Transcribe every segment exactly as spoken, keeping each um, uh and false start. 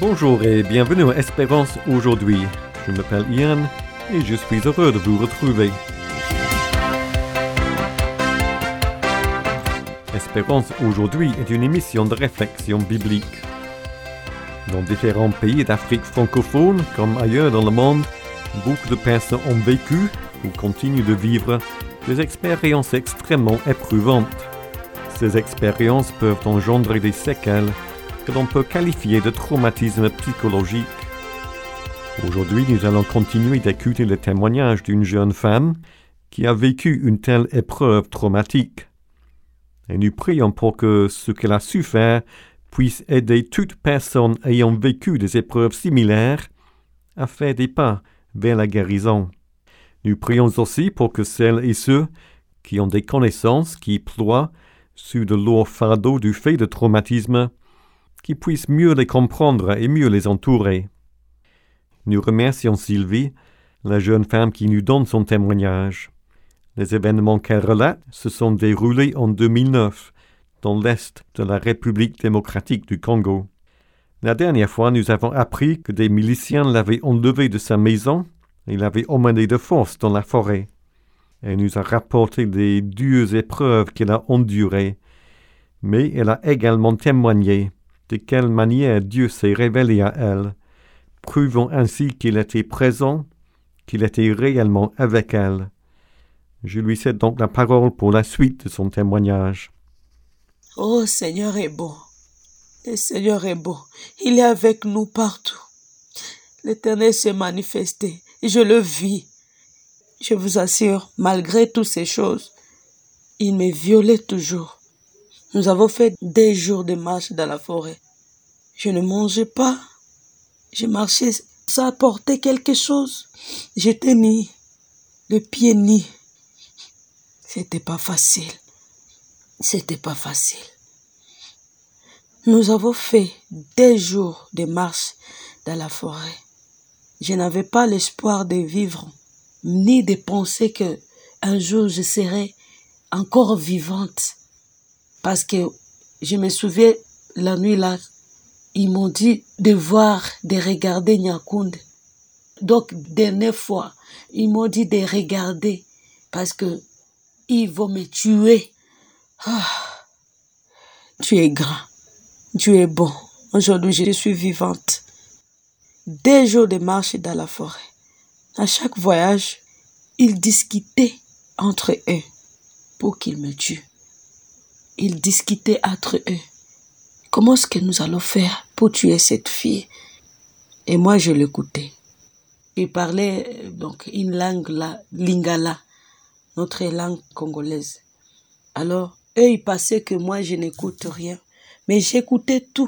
Bonjour et bienvenue à Espérance aujourd'hui. Je m'appelle Ian et je suis heureux de vous retrouver. Espérance aujourd'hui est une émission de réflexion biblique. Dans différents pays d'Afrique francophone, comme ailleurs dans le monde, beaucoup de personnes ont vécu ou continuent de vivre des expériences extrêmement éprouvantes. Ces expériences peuvent engendrer des séquelles que l'on peut qualifier de traumatisme psychologique. Aujourd'hui, nous allons continuer d'écouter le témoignage d'une jeune femme qui a vécu une telle épreuve traumatique. Et nous prions pour que ce qu'elle a su faire puisse aider toute personne ayant vécu des épreuves similaires à faire des pas vers la guérison. Nous prions aussi pour que celles et ceux qui ont des connaissances qui ploient sous de lourds fardeaux du fait de traumatisme, qui puissent mieux les comprendre et mieux les entourer. Nous remercions Sylvie, la jeune femme qui nous donne son témoignage. Les événements qu'elle relate se sont déroulés en deux mille neuf, dans l'est de la République démocratique du Congo. La dernière fois, nous avons appris que des miliciens l'avaient enlevée de sa maison et l'avaient emmenée de force dans la forêt. Elle nous a rapporté les dures épreuves qu'elle a endurées, mais elle a également témoigné de quelle manière Dieu s'est révélé à elle, prouvant ainsi qu'il était présent, qu'il était réellement avec elle. Je lui cède donc la parole pour la suite de son témoignage. Oh, Seigneur est bon. Le Seigneur est bon. Il est avec nous partout. L'Éternel s'est manifesté. Je le vis. Je vous assure, malgré toutes ces choses, il me violait toujours. Nous avons fait des jours de marche dans la forêt. Je ne mangeais pas. Je marchais sans apporter quelque chose. J'étais nu, le pied nu. C'était pas facile. C'était pas facile. Nous avons fait des jours de marche dans la forêt. Je n'avais pas l'espoir de vivre, ni de penser que un jour je serais encore vivante. Parce que je me souviens, la nuit là, ils m'ont dit de voir, de regarder Nyakoundé. Donc, dernière fois, ils m'ont dit de regarder parce que ils vont me tuer. Ah, tu es grand, tu es bon. Aujourd'hui, je suis vivante. Des jours de marche dans la forêt. À chaque voyage, ils discutaient entre eux pour qu'ils me tuent. Ils discutaient entre eux. Comment est-ce que nous allons faire pour tuer cette fille? Et moi, je l'écoutais. Ils parlaient donc une langue, la lingala, notre langue congolaise. Alors, eux, ils pensaient que moi, je n'écoute rien. Mais j'écoutais tout.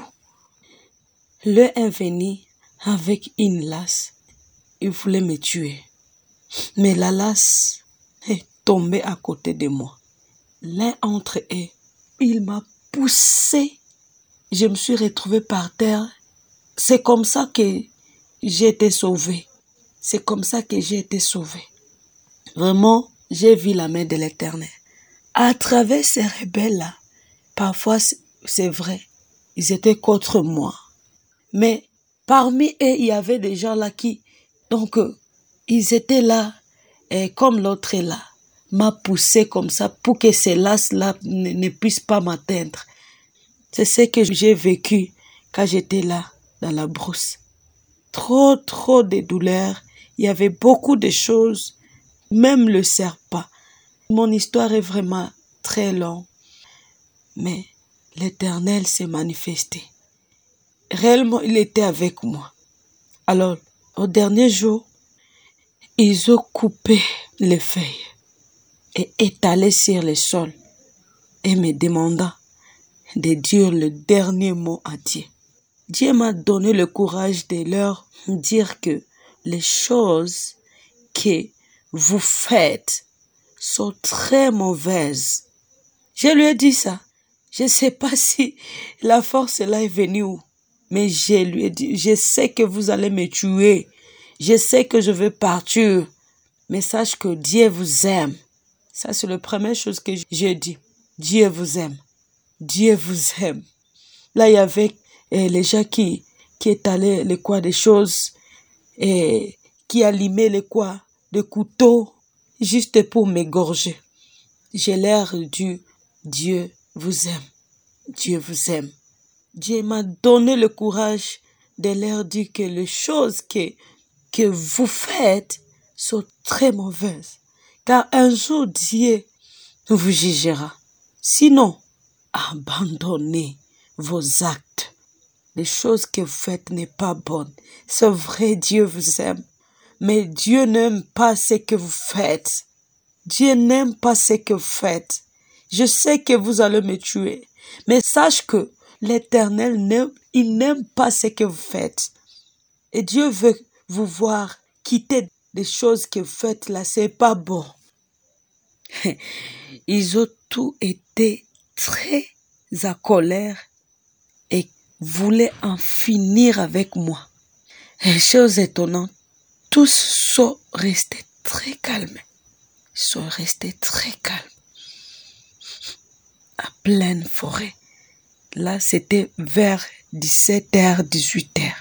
L'un est venu avec une lasse. Il voulait me tuer. Mais la lasse est tombée à côté de moi. L'un entre eux, il m'a poussé. Je me suis retrouvée par terre. C'est comme ça que j'ai été sauvée. C'est comme ça que j'ai été sauvée. Vraiment, j'ai vu la main de l'Éternel. À travers ces rebelles-là, parfois, c'est vrai, ils étaient contre moi. Mais parmi eux, il y avait des gens là qui, donc, euh, ils étaient là, et comme l'autre est là, m'a poussé comme ça pour que ces laces-là ne, ne puissent pas m'atteindre. C'est ce que j'ai vécu quand j'étais là, dans la brousse. Trop, trop de douleurs. Il y avait beaucoup de choses, même le serpent. Mon histoire est vraiment très longue. Mais l'Éternel s'est manifesté. Réellement, il était avec moi. Alors, au dernier jour, ils ont coupé les feuilles et étalé sur le sol et me demandant de dire le dernier mot à Dieu. Dieu m'a donné le courage de leur dire que les choses que vous faites sont très mauvaises. Je lui ai dit ça. Je ne sais pas si la force là est venue où. Mais je lui ai dit, je sais que vous allez me tuer. Je sais que je vais partir. Mais sache que Dieu vous aime. Ça, c'est la première chose que j'ai dit. Dieu vous aime. Dieu vous aime. Là, il y avait eh, les gens qui, qui étalait les quoi des choses et qui allumait les quoi de couteaux juste pour m'égorger. J'ai l'air du Dieu vous aime. Dieu vous aime. Dieu m'a donné le courage de leur dire que les choses que, que vous faites sont très mauvaises. Car un jour, Dieu vous jugera. Sinon, abandonnez vos actes. Les choses que vous faites n'est pas bonnes. C'est vrai, Dieu vous aime. Mais Dieu n'aime pas ce que vous faites. Dieu n'aime pas ce que vous faites. Je sais que vous allez me tuer. Mais sache que l'Éternel n'aime, il n'aime pas ce que vous faites. Et Dieu veut vous voir quitter des choses que vous faites là. C'est pas bon. Ils ont tous été très à colère et voulaient en finir avec moi. Et chose étonnante, tous sont restés très calmes. Ils sont restés très calmes. À pleine forêt. Là, c'était vers dix-sept heures, dix-huit heures.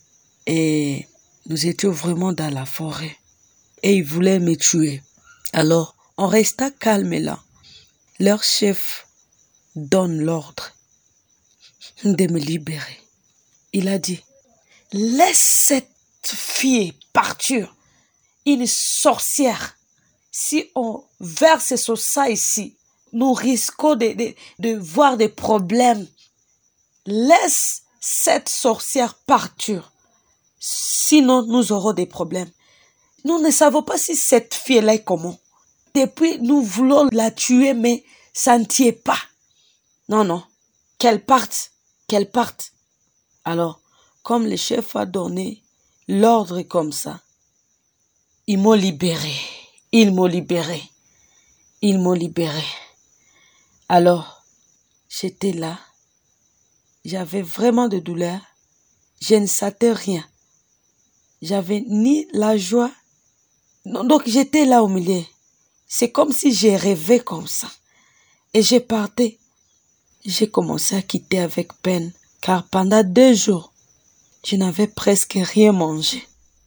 Et nous étions vraiment dans la forêt. Et ils voulaient me tuer. Alors, on resta calme là. Leur chef donne l'ordre de me libérer. Il a dit, laisse cette fille partir. Une sorcière. Si on verse sur ça ici, nous risquons de, de, de voir des problèmes. Laisse cette sorcière partir. Sinon, nous aurons des problèmes. Nous ne savons pas si cette fille-là est comment. Depuis, nous voulons la tuer, mais ça ne tient pas. Non, non. Qu'elle parte. Qu'elle parte. Alors, comme le chef a donné l'ordre comme ça, ils m'ont libéré. Ils m'ont libéré. Ils m'ont libéré. Alors, j'étais là. J'avais vraiment de douleur. Je ne sentais rien. J'avais ni la joie. Non, donc, j'étais là au milieu. C'est comme si j'ai rêvé comme ça. Et j'ai parté. J'ai commencé à quitter avec peine. Car pendant deux jours, je n'avais presque rien mangé.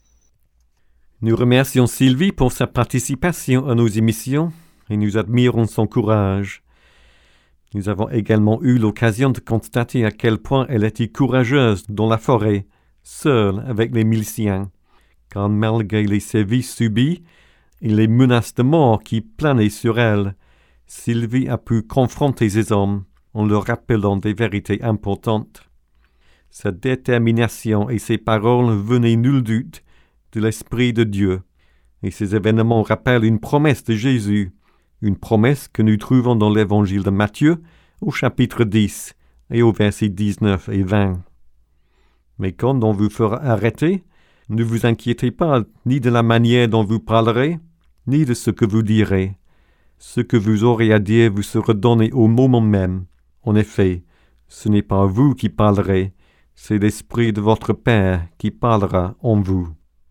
Nous remercions Sylvie pour sa participation à nos émissions et nous admirons son courage. Nous avons également eu l'occasion de constater à quel point elle était courageuse dans la forêt, seule avec les miliciens, car malgré les sévices subis et les menaces de mort qui planaient sur elle, Sylvie a pu confronter ces hommes en leur rappelant des vérités importantes. Sa détermination et ses paroles venaient nul doute de l'Esprit de Dieu, et ces événements rappellent une promesse de Jésus, une promesse que nous trouvons dans l'Évangile de Matthieu au chapitre dix et au verset dix-neuf et vingt. Mais quand on vous fera arrêter, ne vous inquiétez pas ni de la manière dont vous parlerez, ni de ce que vous direz. Ce que vous aurez à dire vous sera donné au moment même. En effet, ce n'est pas vous qui parlerez, c'est l'Esprit de votre Père qui parlera en vous.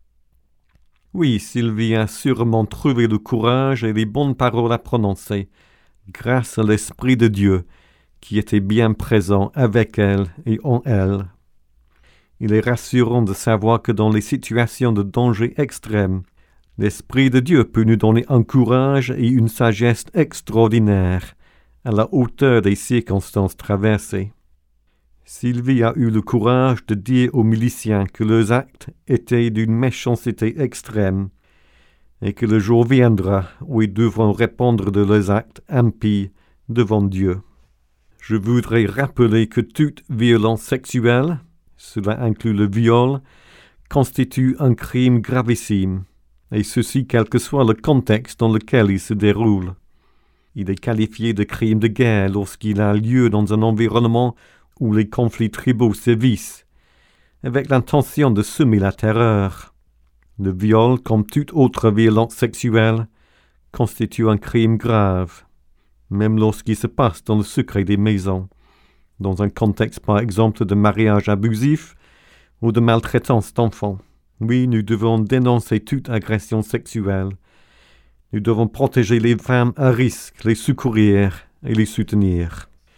Oui, Sylvie a sûrement trouvé le courage et les bonnes paroles à prononcer, grâce à l'Esprit de Dieu, qui était bien présent avec elle et en elle. Il est rassurant de savoir que dans les situations de danger extrême, l'Esprit de Dieu peut nous donner un courage et une sagesse extraordinaires, à la hauteur des circonstances traversées. Sylvie a eu le courage de dire aux miliciens que leurs actes étaient d'une méchanceté extrême et que le jour viendra où ils devront répondre de leurs actes impies devant Dieu. Je voudrais rappeler que toute violence sexuelle, cela inclut le viol, constitue un crime gravissime, et ceci quel que soit le contexte dans lequel il se déroule. Il est qualifié de crime de guerre lorsqu'il a lieu dans un environnement où les conflits tribaux sévissent, avec l'intention de semer la terreur. Le viol, comme toute autre violence sexuelle, constitue un crime grave, même lorsqu'il se passe dans le secret des maisons, dans un contexte par exemple de mariage abusif ou de maltraitance d'enfants. Oui, nous devons dénoncer toute agression sexuelle. Nous devons protéger les femmes à risque, les secourir et les soutenir.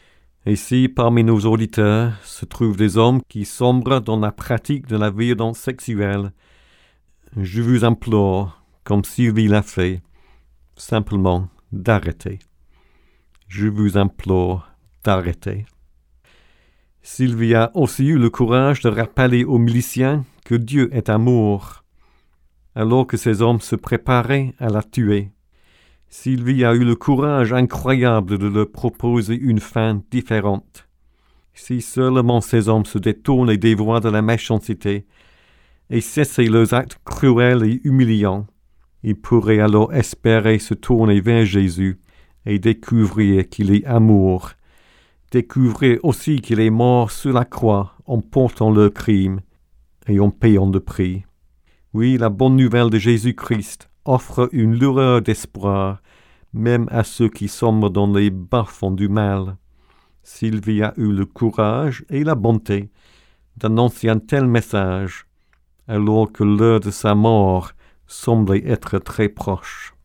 Et si parmi nos auditeurs se trouvent des hommes qui sombrent dans la pratique de la violence sexuelle, je vous implore, comme Sylvie l'a fait, simplement d'arrêter. Je vous implore d'arrêter. Sylvie a aussi eu le courage de rappeler aux miliciens que Dieu est amour, alors que ces hommes se préparaient à la tuer. Sylvie a eu le courage incroyable de leur proposer une fin différente. Si seulement ces hommes se détournaient des voies de la méchanceté et cessaient leurs actes cruels et humiliants, ils pourraient alors espérer se tourner vers Jésus et découvrir qu'il est amour, découvrir aussi qu'il est mort sur la croix en portant leurs crimes et en payant le prix. Oui, la bonne nouvelle de Jésus-Christ offre une lueur d'espoir, même à ceux qui sombrent dans les bas-fonds du mal. Sylvie a eu le courage et la bonté d'annoncer un tel message, alors que l'heure de sa mort semblait être très proche.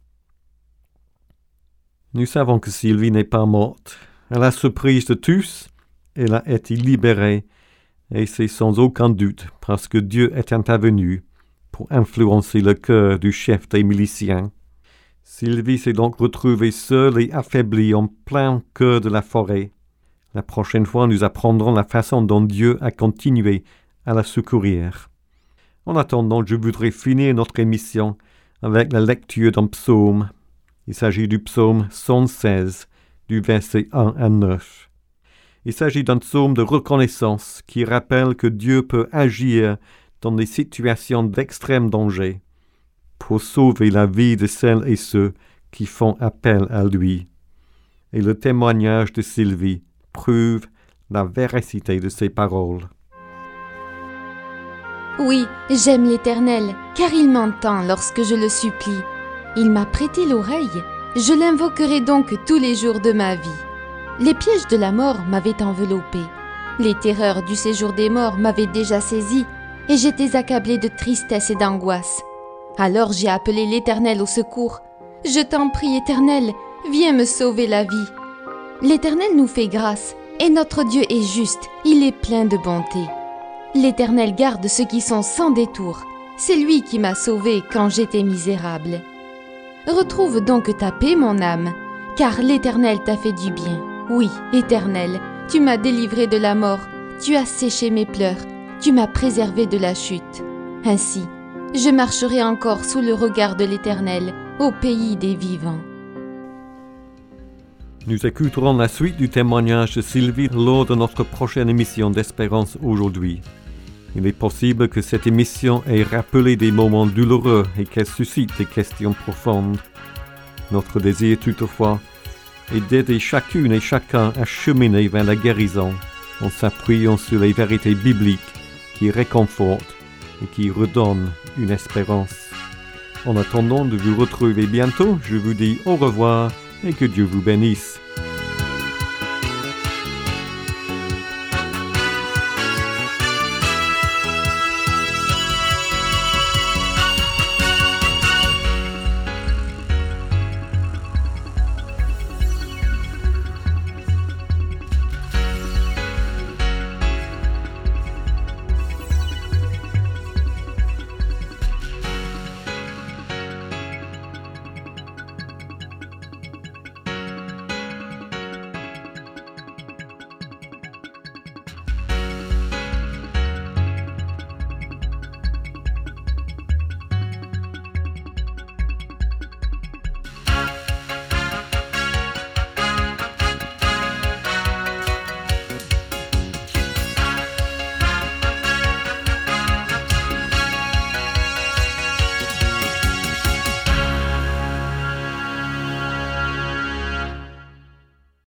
Nous savons que Sylvie n'est pas morte. À la surprise de tous, elle a été libérée, et c'est sans aucun doute parce que Dieu est intervenu pour influencer le cœur du chef des miliciens. Sylvie s'est donc retrouvée seule et affaiblie en plein cœur de la forêt. La prochaine fois, nous apprendrons la façon dont Dieu a continué à la secourir. En attendant, je voudrais finir notre émission avec la lecture d'un psaume. Il s'agit du psaume cent seize, du verset un à neuf. Il s'agit d'un psaume de reconnaissance qui rappelle que Dieu peut agir dans des situations d'extrême danger pour sauver la vie de celles et ceux qui font appel à lui. Et le témoignage de Sylvie prouve la véracité de ces paroles. Oui, j'aime l'Éternel, car il m'entend lorsque je le supplie. Il m'a prêté l'oreille, je l'invoquerai donc tous les jours de ma vie. Les pièges de la mort m'avaient enveloppé. Les terreurs du séjour des morts m'avaient déjà saisi, et j'étais accablé de tristesse et d'angoisse. Alors j'ai appelé l'Éternel au secours. Je t'en prie, Éternel, viens me sauver la vie. L'Éternel nous fait grâce, et notre Dieu est juste, il est plein de bonté. L'Éternel garde ceux qui sont sans détour. C'est lui qui m'a sauvé quand j'étais misérable. Retrouve donc ta paix, mon âme, car l'Éternel t'a fait du bien. Oui, Éternel, tu m'as délivré de la mort, tu as séché mes pleurs, tu m'as préservé de la chute. Ainsi, je marcherai encore sous le regard de l'Éternel, au pays des vivants. Nous écouterons la suite du témoignage de Sylvie lors de notre prochaine émission d'Espérance aujourd'hui. Il est possible que cette émission ait rappelé des moments douloureux et qu'elle suscite des questions profondes. Notre désir toutefois est d'aider chacune et chacun à cheminer vers la guérison en s'appuyant sur les vérités bibliques qui réconfortent et qui redonnent une espérance. En attendant de vous retrouver bientôt, je vous dis au revoir et que Dieu vous bénisse.